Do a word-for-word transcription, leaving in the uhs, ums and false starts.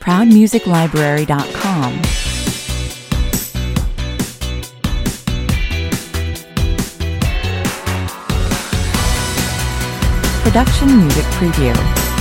proud music library dot com. Production Music Preview.